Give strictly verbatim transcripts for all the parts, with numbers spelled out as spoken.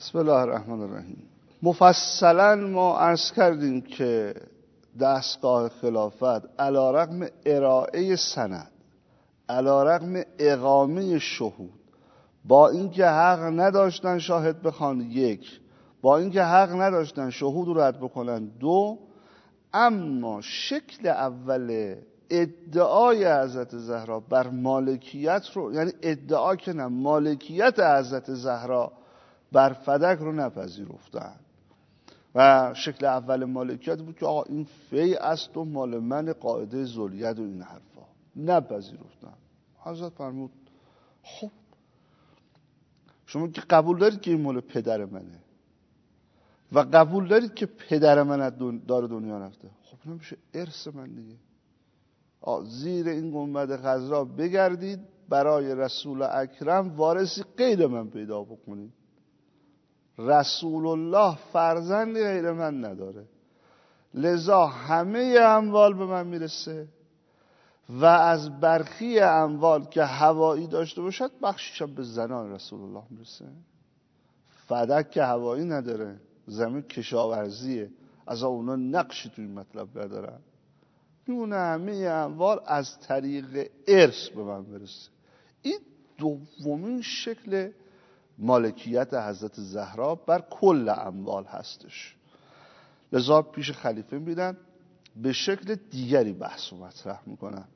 بسم الله الرحمن الرحیم. مفصلا ما عرض کردیم که دستگاه خلافت علیرغم ارائه سند، علیرغم اقامه شهود، با اینکه حق نداشتن شاهد بخوان یک، با اینکه حق نداشتن شهود رو رد بکنن دو، اما شکل اول ادعای حضرت زهرا بر مالکیت رو، یعنی ادعا که نه، مالکیت حضرت زهرا بر فدک رو نپذیرفتن. و شکل اول مالکیت بود که آقا این فی است و مال من، قاعده ذوالید و این حرفا، نپذیرفتن. حضرت فرمود خب شما که قبول دارید که این مال پدر منه و قبول دارید که پدر من دار دنیا رفته، خب نمیشه ارث من دیگه. زیر این گنبد خضرا بگردید، برای رسول اکرم وارثی غیر من پیدا بکنید. رسول الله فرزندی غیر من نداره، لذا همه اموال به من میرسه و از برخی اموال که هوایی داشته باشد بخشیشم به زنان رسول الله میرسه. فدک که هوایی نداره، زمین کشاورزیه، از اونا نقشی توی مطلب ندارن. میمونه همه اموال از طریق ارث به من برسه. این دومین شکل مالکیت حضرت زهرا بر کل اموال هستش. لذا پیش خلیفه میدن، به شکل دیگری بحث و مطرح میکنن.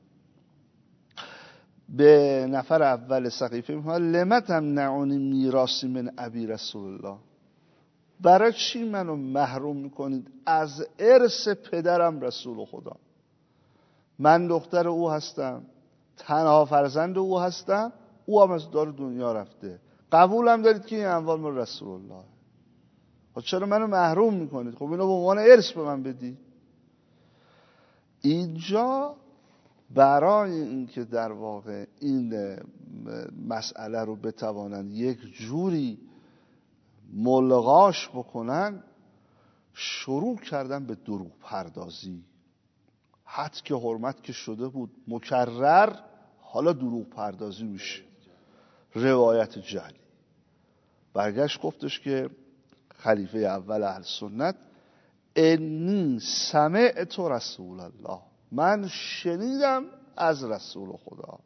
به نفر اول سقیفه میگن لم تمنعونی میراثی من ابی رسول الله، برای چی منو محروم میکنید از ارث پدرم رسول خدا؟ من دختر او هستم، تنها فرزند او هستم، او هم از دار دنیا رفته، قبولم دارید که این اموال من رسول الله، خب چرا منو محروم میکنید؟ خب اینو به عنوان ارث به من بدید. اینجا برای اینکه در واقع این مسئله رو بتوانند یک جوری ملغاش بکنن، شروع کردن به دروغ پردازی. حد که حرمت که شده بود مکرر، حالا دروغ پردازی میشه، روایت جعلی. برگشت گفتش که خلیفه اول اهل سنت انی سمعت رسول الله، من شنیدم از رسول خدا،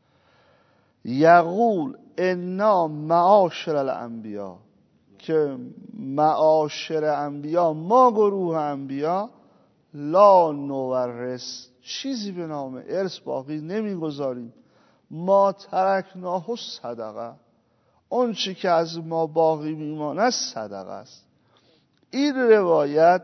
یقول انا معاشر الانبیا، که معاشر انبیا، ما گروه انبیا، لا نورث، چیزی به نام ارث باقی نمیگذاریم، ما ترکناه صدقه، اون چی که از ما باقی میماند صدقه است. این روایت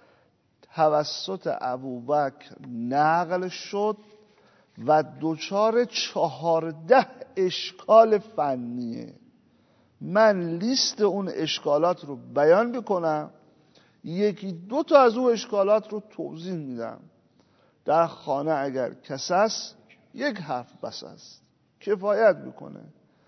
توسط ابوبکر نقل شد و دوچار چهارده اشکال فنیه. من لیست اون اشکالات رو بیان بکنم، یکی دو تا از اون اشکالات رو توضیح میدم. در خانه اگر کس است یک حرف بس است، کفایت میکنه.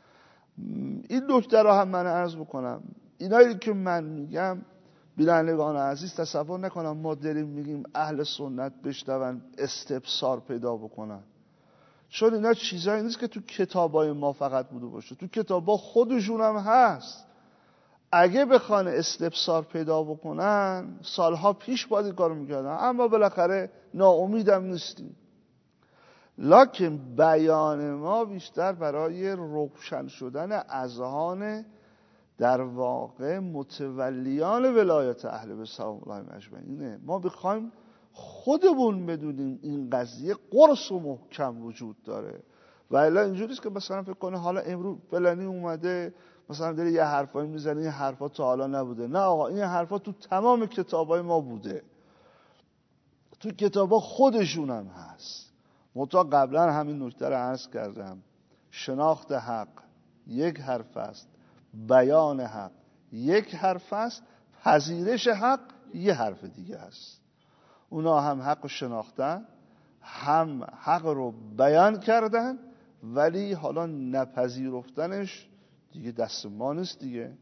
این نکته رو هم من عرض بکنم، اینایی که من میگم بینندگان عزیز تصور نکنم ما داریم میگیم اهل سنت بشنون استبصار پیدا بکنن، چون اینا چیزایی نیست که تو کتابای ما فقط بوده باشه، تو کتابا خودشون هم هست. اگه بخوان استبصار پیدا بکنن سالها پیش باید این کارو میکردن، اما بالاخره ناامیدم نیستیم. لکن بیان ما بیشتر برای روشن شدن اذهان در واقع متولیان ولایت اهل بیت سلام الله اجمعین. ما بخوایم خودمون بدونیم این قضیه قرص و محکم وجود داره، و الا اینجوریست که مثلا فکر کنه حالا امروز فلانی اومده مثلا داره یه حرفایی میزنه، این حرفا تا حالا نبوده. نه آقا، این حرفا تو تمام کتابای ما بوده، تو کتابا خودشون هم هست. منتها قبلا همین نکته رو عرض کردم، شناخت حق یک حرف است، بیان حق یک حرف است، پذیرش حق یه حرف دیگه است. اونا هم حق رو شناختن، هم حق رو بیان کردن، ولی حالا نپذیرفتنش دیگه دست ما نیست دیگه.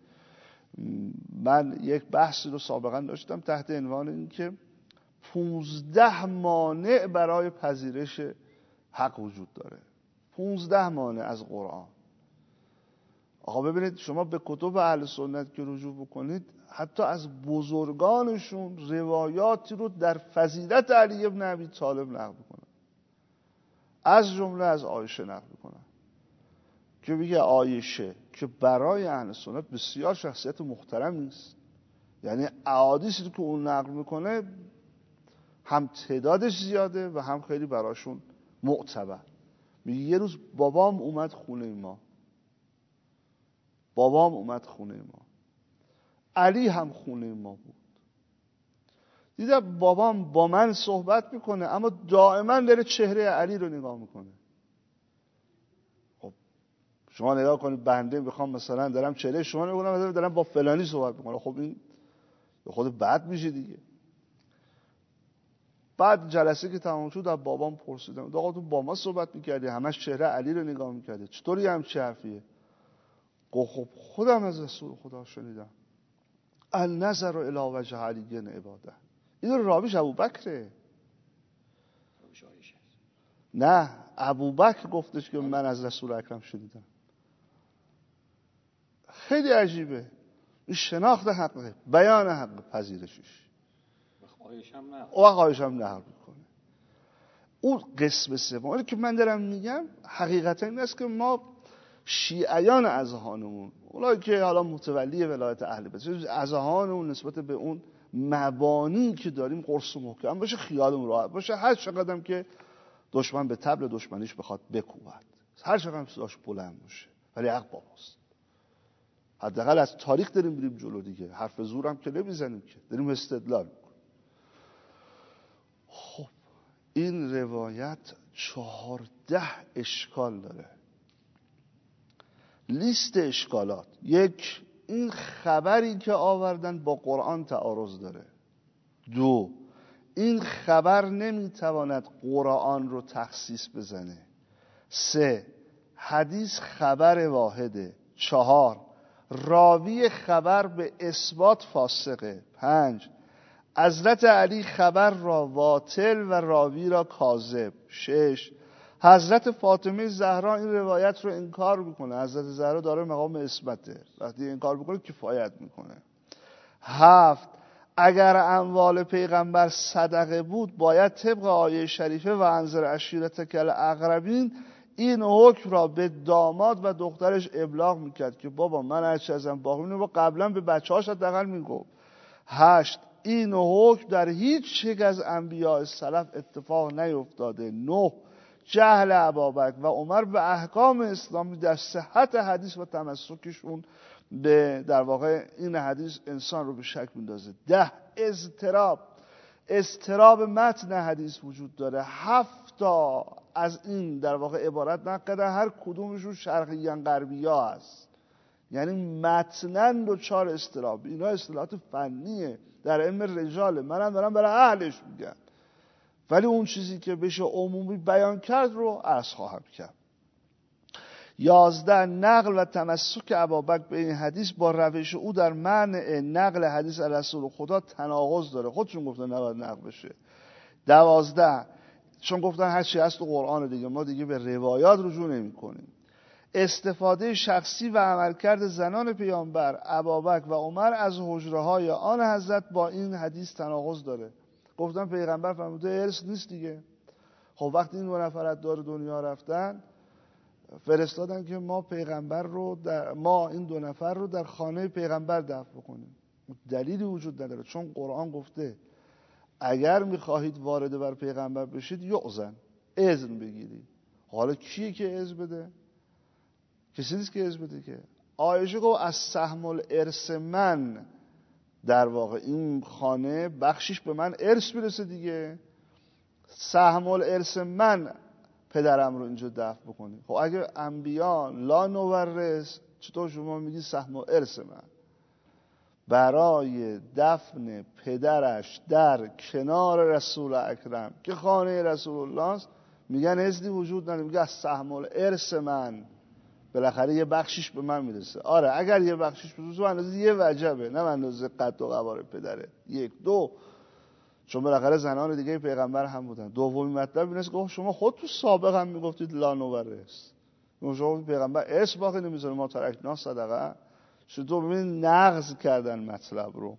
من یک بحثی رو سابقا داشتم تحت عنوان این که پونزده مانع برای پذیرش حق وجود داره. پونزده مانع از قرآن. آقا ببینید شما به کتب اهل سنت که رجوع بکنید، حتی از بزرگانشون روایاتی رو در فضیلت علی ابن ابی طالب نقل میکنن، از جمله از عایشه نقل میکنن که میگه عایشه که برای اهل سنت بسیار شخصیت محترمی است، یعنی احادیثی که اون نقل میکنه هم تعدادش زیاده و هم خیلی براشون معتبر. میگه یه روز بابام اومد خونه ما بابام اومد خونه ما علی هم خونه ما بود. دیدم بابام با من صحبت میکنه اما دائما داره چهره علی رو نگاه میکنه. خب شما نگاه کنید، بنده میخوام مثلا دارم چهره شما نگاه کنم، دارم با فلانی صحبت میکنم، خب این خود بد میشه دیگه. بعد جلسه که تمام شد از بابام پرسیدم آقا تو با ما صحبت میکردی همش چهره علی رو نگاه میکردی، چطوری هم چه حرفیه؟ گفت خب خودم از رسول خدا شنیدم النظر الی وجه علی عباده. این راویش ابوبکره. نه ابوبکر گفتش که من از رسول اکرم شنیدم. خیلی عجیبه این شناخت حقه، بیان حق، پذیرشش. او خواهش هم نقل میکنه. اون قسم سوم که من دارم میگم حقیقتا این است که ما شیعیان اذهانمون، اونایی که حالا متولی ولایت اهل بیت، اذهانمون نسبت به اون مبانی که داریم قرص و محکم باشه، خیالمون راحت باشه، هر چقدر که دشمن به طبل دشمنیش بخواد بکوبد، هر چقدر صداش بلند باشه، ولی حق باباست. حداقل از تاریخ داریم بریم جلو دیگه، حرف زور هم که نمیزنیم که، داریم استدلال میکنیم. خب این روایت چهارده اشکال داره. لیست اشکالات: یک، این خبری که آوردن با قرآن تعارض داره. دو، این خبر نمیتواند قرآن رو تخصیص بزنه. سه، حدیث خبر واحده. چهار، راوی خبر به اثبات فاسقه. پنج، حضرت علی خبر را باطل و راوی را کاذب. شش، حضرت فاطمه زهرا این روایت رو انکار میکنه. حضرت زهرا داره مقام عصمته، وقتی انکار میکنه کفایت میکنه. هفت، اگر اموال پیغمبر صدقه بود باید طبق آیه شریفه و انذر عشیرتک الاقربین این حکم را به داماد و دخترش ابلاغ میکرد که بابا من هرچی ازم باقی مونه، قبلا به بچه هاش حداقل میگفت. هشت، این حکم در هیچ یک از انبیاء سلف اتفاق نیفتاده. نه، جهل ابابکر و عمر به احکام اسلامی در صحت حدیث و تمسکشون به در واقع این حدیث انسان رو به شک میندازه. ده، اضطراب اضطراب متن حدیث وجود داره. هفت تا از این در واقع عبارت نقده، هر کدومشون شرقیان غربیا هست، یعنی متنن دوچار اضطراب. اینا اصطلاحات فنیه در علم رجاله، منم دارم برای اهلش میگم، ولی اون چیزی که بشه عمومی بیان کرد رو عرض خواهم کرد. یازده، نقل و تمسک ابابکر به این حدیث با روش او در منع نقل حدیث از رسول خدا تناقض داره، خودشون گفتن نباید نقل بشه. دوازده، چون گفتن هر چی هست تو قرآن دیگه، ما دیگه به روایات رجوع نمی کنیم. استفاده شخصی و عملکرد زنان پیامبر ابابکر و عمر از حجره های آن حضرت با این حدیث تناقض داره. گفتن پیغمبر فرموده ارث نیست دیگه. خب وقتی این دو نفر از دار دنیا رفتن، فرستادن که ما پیغمبر رو در ما این دو نفر رو در خانه پیغمبر دفن بکنیم. دلیلی وجود نداره، چون قرآن گفته اگر میخواهید وارد بر پیغمبر بشید یؤذن، اذن بگیرید. حالا کیه که اذن بده؟ کسی نیست که اذن بده که. عایشه گفت از سهم الارث من، در واقع این خانه بخشیش به من ارث میرسه دیگه، سهم الارث من پدرم رو اینجا دفن بکنید. خب اگه انبیا لا نورث، چطور شما میگی سهم الارث من؟ برای دفن پدرش در کنار رسول اکرم که خانه رسول الله است میگن اذنی وجود نداره، میگه از سهم الارث من، بالاخره یه بخشیش به من میرسه. آره اگر یه بخشیش به تو اندازه یه وجبه، نه اندازه قد و قوار پدره. یک. دو، چون بالاخره زنان دیگه پیغمبر هم بودن. دومی مطلب اینه که شما خود تو سابق هم میگفتید لا نورث، شما پیغمبر ارث باقی نمیذاره، ما ترکنا صدقه. چطور؟ ببین نقض کردن مطلب رو.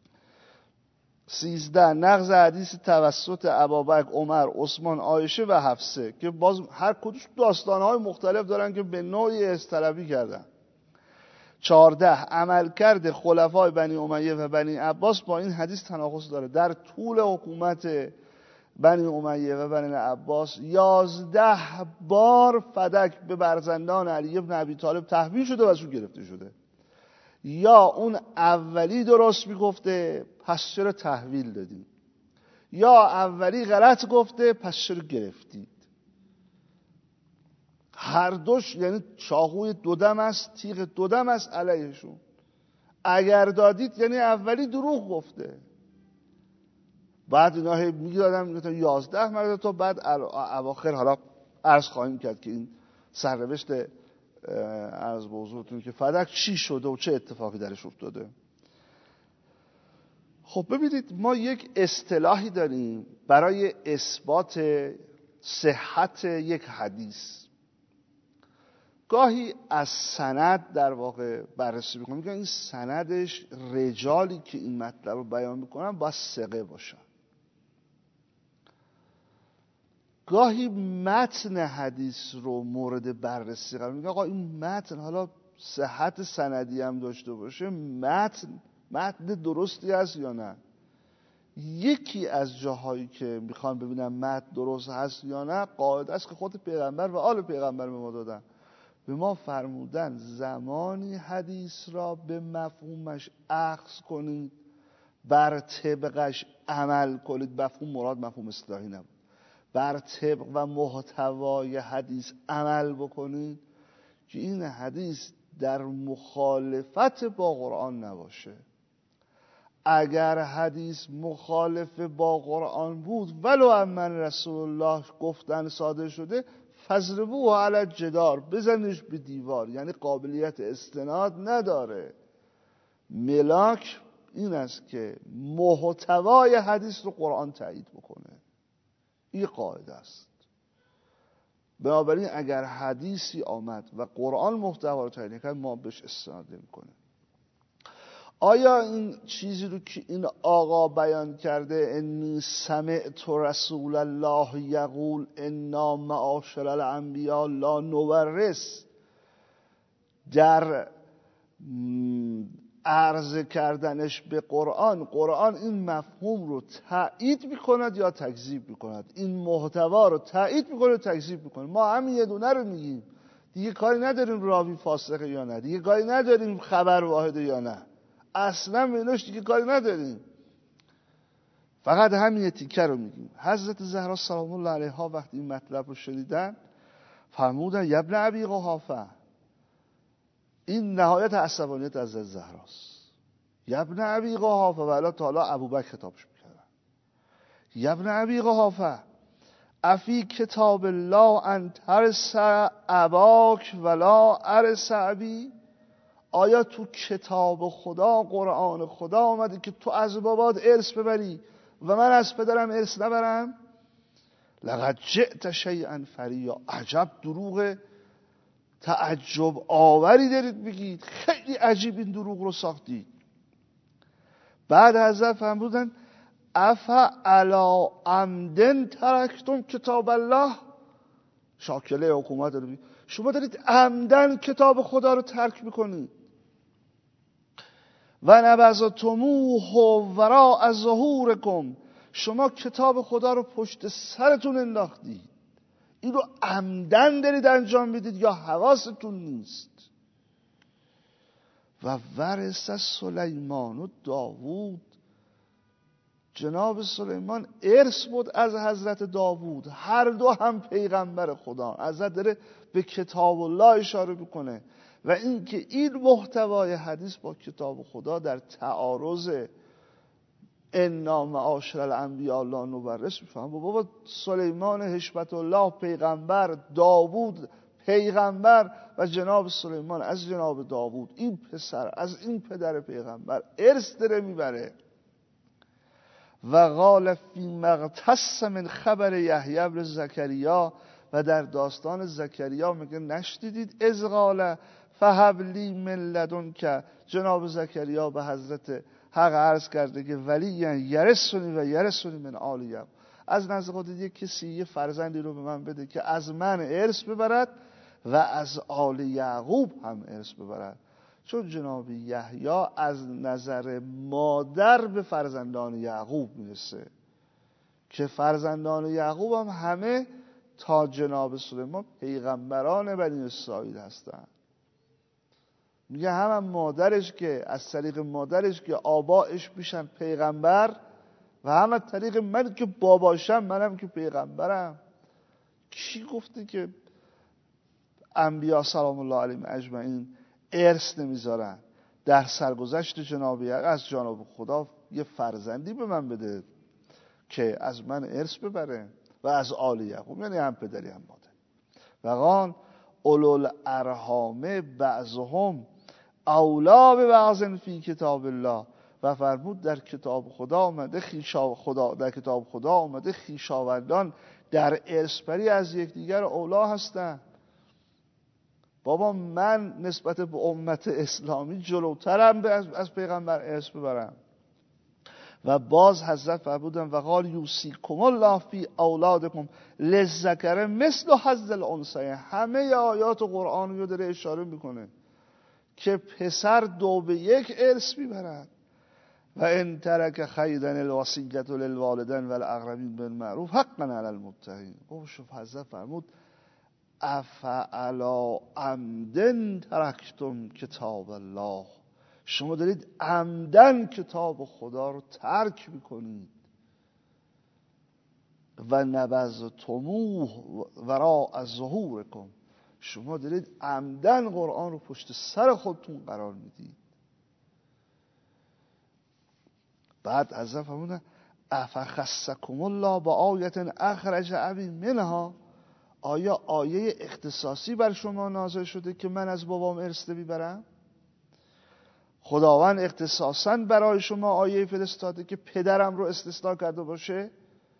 سیزده، نقض حدیث توسط ابابکر، عمر، عثمان، عایشه و حفصه که باز هر کدوم داستانهای مختلف دارن که به نوعی ارث‌طلبی کردن. چهارده، عملکرد خلفای بنی امیه و بنی عباس با این حدیث تناقض داره. در طول حکومت بنی امیه و بنی عباس یازده بار فدک به برزندان علی بن ابی طالب تحویل شده و از اون گرفته شده. یا اون اولی درست میگفته پس چرا تحویل دادیم، یا اولی غلط گفته پس چرا گرفتید. هر دوش یعنی چاقوی دودم است، تیغ دودم است علیهشون. اگر دادید یعنی اولی دروغ گفته. بعد اینا هی میگادم میگفتن یازده مرد تا بعد اواخر حالا عرض خواهیم کرد که این سرنوشت عرض به حضورتون که فدک چی شده و چه اتفاقی درش افتاده. خب ببینید ما یک اصطلاحی داریم برای اثبات صحت یک حدیث. گاهی از سند در واقع بررسی میکنم، میگن این سندش رجالی که این مطلب رو بیان میکنن باید ثقه باشن. گاهی متن حدیث رو مورد بررسی قرار میگن. آقا این متن حالا صحت سندی هم داشته باشه، متن متن درستی هست یا نه. یکی از جاهایی که میخوان ببینم متن درست هست یا نه قاعده است که خود پیغمبر و آل پیغمبر به ما دادن. به ما فرمودن زمانی حدیث را به مفهومش اخذ کنید، بر طبقش عمل کنید. مفهوم مراد مفهوم اصطلاحی نبود. بر طبق و محتوای حدیث عمل بکنید که این حدیث در مخالفت با قرآن نباشه. اگر حدیث مخالف با قرآن بود ولو امن رسول الله گفتن صادر شده، فضربوه علی الجدار، بزنش به دیوار، یعنی قابلیت استناد نداره. ملاک این است که محتوای حدیث رو قرآن تایید بکنه. این قاعده است. بنابراین اگر حدیثی آمد و قرآن محتوا رو تایید کرد ما بهش استناد نمی‌کنیم. آیا این چیزی رو که این آقا بیان کرده انی سمعت رسول الله یقول انا معاشر الانبیاء لا نورث، در عرض کردنش به قرآن، قرآن این مفهوم رو تایید میکند یا تکذیب میکند؟ این محتوا رو تایید میکنه یا تکذیب میکنه؟ ما همین یه دونه رو میگیم، دیگه کاری نداریم راوی فاسقه یا نه، دیگه کاری نداریم خبر واحده یا نه، اصلا بینوش دیگه کاری نداریم، فقط همین تیکه رو میگیم. حضرت زهرا سلام الله علیها وقتی این مطلب رو شنیدن فرمودن یا ابن ابی قحافه، این نهایت عصبانیت از زهراست، یا ابن ابی قحافه، و الا تعالی ابوبکر خطابش میکردن، یا ابن ابی قحافه افی کتاب الله ان ترث اباک ولا ارث ابی، آیا تو کتاب خدا، قرآن خدا آمده که تو از بابات ارث ببری و من از پدرم ارث نبرم؟ لقد جئت شیئا فریا، عجب دروغ تعجب آوری دارید بگید، خیلی عجیب این دروغ رو ساختید. بعد حضرت فرمودن افا علی عمدن ترکتم کتاب الله، شاکله حکومت رو بگید شما دارید عمدن کتاب خدا رو ترک میکنید. و نبذتموه وراء ظهورکم، شما کتاب خدا رو پشت سرتون انداختید. این رو عمدن دارید انجام میدید یا حواستون نیست؟ و ورث سلیمان و داوود، جناب سلیمان ارث بود از حضرت داوود، هر دو هم پیغمبر خدا. حضرت داره به کتاب الله اشاره میکنه و این که این محتوای حدیث با کتاب خدا در تعارض انا معاشر الانبیاء لا نورث میفهم. بابا سلیمان حشمت الله پیغمبر، داوود پیغمبر و جناب سلیمان از جناب داوود، این پسر از این پدر پیغمبر ارث داره میبره. و قال فی مغتص من خبر یحیی بن زکریا، و در داستان زکریا میگه نشنیدید اذ قال فهب لی من لدنک، جناب زکریا به حضرت حق عرض کرده که ولی یرثنی و یرثنی من آل یعقوب، از نزد خودت یک کسی یه فرزندی رو به من بده که از من ارث ببرد و از آل یعقوب هم ارث ببرد. چون جناب یحیی از نظر مادر به فرزندان یعقوب میرسه که فرزندان یعقوب هم همه تا جناب سلیمان پیغمبران بنی اسرائیل هستند. میگه هم, هم مادرش که از طریق مادرش که آبایش میشن پیغمبر و هم از طریق من که باباشم منم که پیغمبرم. کی گفته که انبیا سلام الله علیهم اجمعین ارث نمیذارن؟ در سرگذشت جناب یعقوب از جانب خدا یه فرزندی به من بده که از من ارث ببره و از آل یعقوب، یعنی هم پدری هم مادر. و قال اولو الارحام بعضهم اولا به بعض فی کتاب الله، و فرمود در کتاب خدا آمده خیشا خدا در کتاب خدا آمده خویشاوندان در ارثبری از یکدیگر اولا هستند. بابا من نسبت به امت اسلامی جلوترم از پیغمبر ارث ببرم. و باز حضرت فرمودن و قال یوصیکم الله فی اولادکم للذکر مثل حظ الانثیین. همه آیات قرآن رو داره اشاره میکنه که پسر دو به یک ارث میبرد. و ان ترک خیرا الوصیة للوالدین والاقربین بالمعروف حقا علی المتقین. او شوف حضرت فرمود افعلا عمدن ترکتم کتاب الله، شما دارید عمدن کتاب خدا رو ترک میکنید. و نبذتموه وراء ظهورکم، شما دارید عمدن قرآن رو پشت سر خودتون قرار میدید. بعد حضرت فرمودن افخصکم الله با آیت اخرج ابی منها، آیا آیه اختصاصی بر شما نازل شده که من از بابام ارث میبرم؟ خداوند اختصاصاً برای شما آیه فرستاده که پدرم رو استثناء کرده باشه؟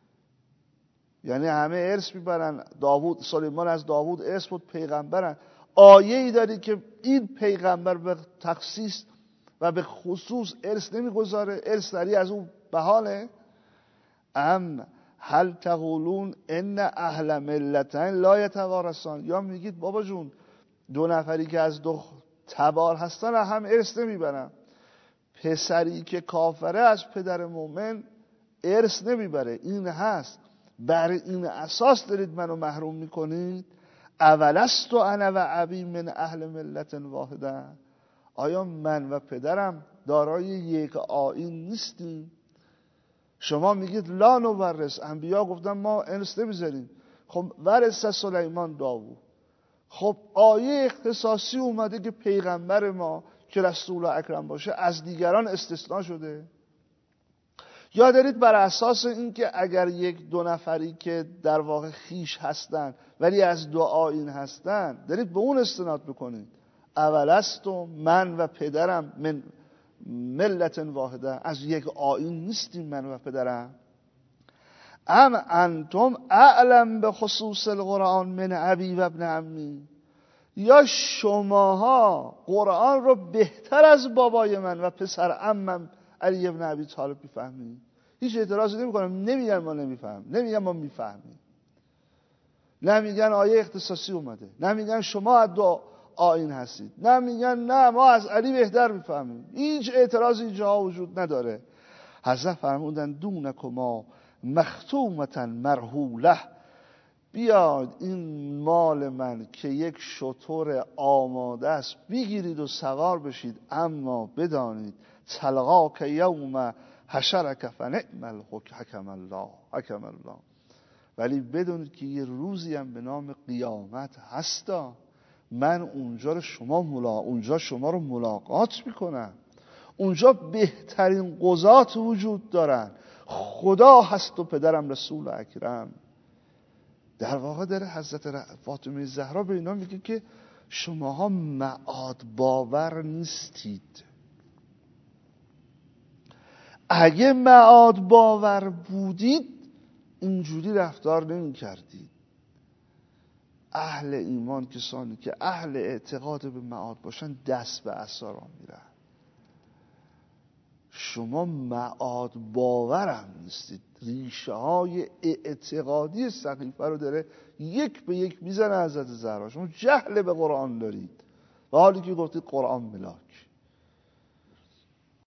یعنی همه ارث میبرن، داوود سلیمان از داوود ارث بود، پیغمبرن. آیه ای داری که این پیغمبر به تخصیص و به خصوص ارث نمیگذاره، ارث داری از اون بحاله؟ ام هل تقولون ان اهل ملتین لا یتوارثان، یا میگید بابا جون دو نفری که از دو تبار هستن هم ارث نمیبرن؟ پسری که کافره از پدر مومن ارث نمیبره، این هست. بر این اساس دارید منو محروم میکنید؟ اولست و انا و ابی من اهل ملت واحده، آیا من و پدرم دارای یک آیین نیستیم؟ شما میگید لا نورث، انبیا گفتن ما ارث نمیذاریم. خب ورث سلیمان داوود، خب آیه اختصاصی اومده که پیغمبر ما که رسول اکرم باشه از دیگران استثناء شده؟ یا دارید بر اساس اینکه اگر یک دو نفری که در واقع خیش هستن ولی از دو آیین هستن دارید به اون استناد بکنید؟ اولست و من و پدرم من ملت واحده، از یک آیین نیستیم من و پدرم؟ ام انتم اعلم به خصوص القرآن من ابی و ابن عمی، یا شماها قرآن رو بهتر از بابای من و پسر عمم علی ابن ابی طالب میفهمید؟ هیچ اعتراضی نمی کنم، نمیگن ما نمیفهم، نمیگن ما میفهمیم، نمیگن آیه اختصاصی اومده، نمیگن شما از دو آیین هستید، نمیگن نه ما از علی بهتر میفهمیم. هیچ اعتراضی اینجا وجود نداره. حضرت فرمودن دونکما مختومتا مرحوله، بیاد این مال من که یک شتر آماده است بگیرید و سوار بشید، اما بدانید تلقاک یوم حشرک فنعم الحکم الله حکم الله، ولی بدونید که یه روزی هم به نام قیامت هستا، من اونجا رو شما ملا اونجا شما رو ملاقات میکنم، اونجا بهترین قضات وجود دارن، خدا هست و پدرم رسول اکرم. در واقع داره حضرت فاطمه زهرا به اینا میگه که شماها معاد باور نیستید. اگه معاد باور بودید اینجوری رفتار نمی کردید. اهل ایمان، کسانی که اهل اعتقاد به معاد باشن، دست به عصا را میرن. شما معاد باورم نیستید، ریشه های اعتقادی سقیفه رو داره یک به یک میزنه حضرت زهرا. شما جهل به قرآن دارید و حالی که گفتید قرآن ملاک.